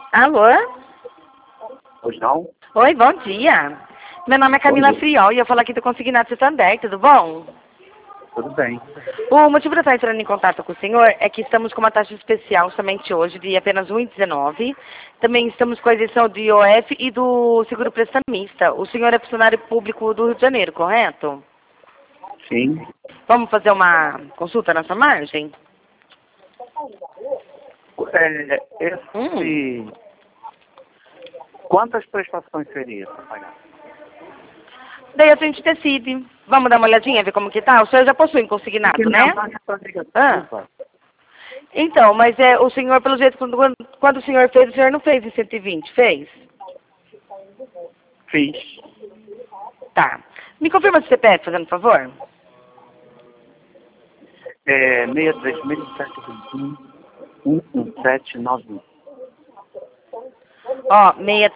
Alô? Pois não? Oi, bom dia. Meu nome é Camila Friol e eu falo aqui do Consignado Santander, tudo bom? Tudo bem. O motivo de eu estar entrando em contato com o senhor é que estamos com uma taxa especial somente hoje de apenas 1,19. Também estamos com a isenção do IOF e do seguro prestamista. O senhor é funcionário público do Rio de Janeiro, correto? Sim. Vamos fazer uma consulta nessa margem? Esse... Quantas prestações seria para pagar? Daí a gente decide. Vamos dar uma olhadinha, ver como que tá? O senhor já possui um consignado, né? Então, mas o senhor, pelo jeito, quando o senhor fez, o senhor não fez em 120, fez? Fiz. Tá. Me confirma o CPF, fazendo favor? 636-721-11791. Ó,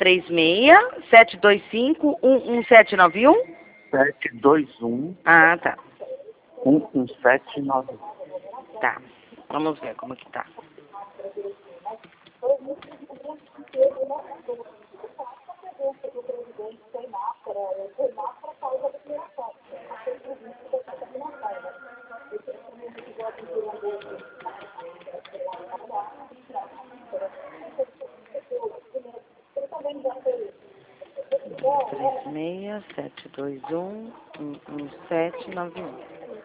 636-725-11791? 721-11791. Ah, tá. Tá. Vamos ver como que tá. Três meia, 721-11791.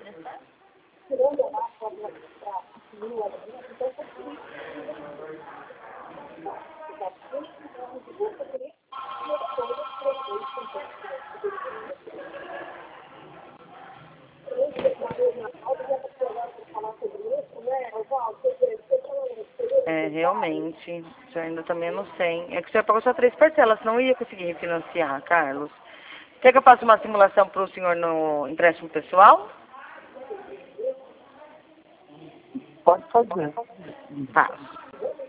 Realmente, o senhor ainda tá menos 100. É que o senhor pagou só 3 parcelas, não ia conseguir refinanciar, Carlos. Quer que eu faça uma simulação para o senhor no empréstimo pessoal? Pode fazer. Faço.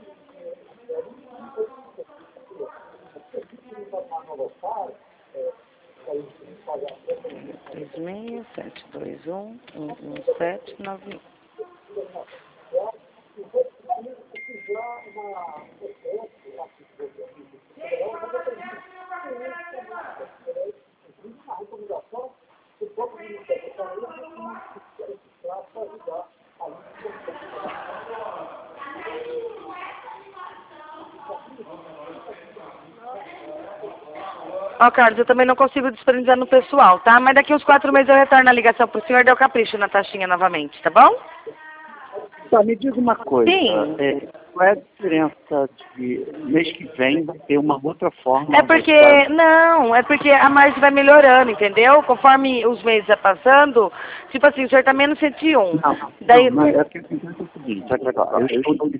Três meia, 721-11791. Ó, Carlos, eu também não consigo disponibilizar no pessoal, tá? Mas daqui uns 4 meses eu retorno a ligação pro senhor e deu capricho na taxinha novamente, tá bom? Tá, me diga uma coisa. Sim. Qual é a diferença de mês que vem vai ter uma outra forma? É porque, não, é porque a margem vai melhorando, entendeu? Conforme os meses vai passando, tipo assim, o senhor tá menos 101. Não, Daí... não, é porque o seguinte, olha só, eu estou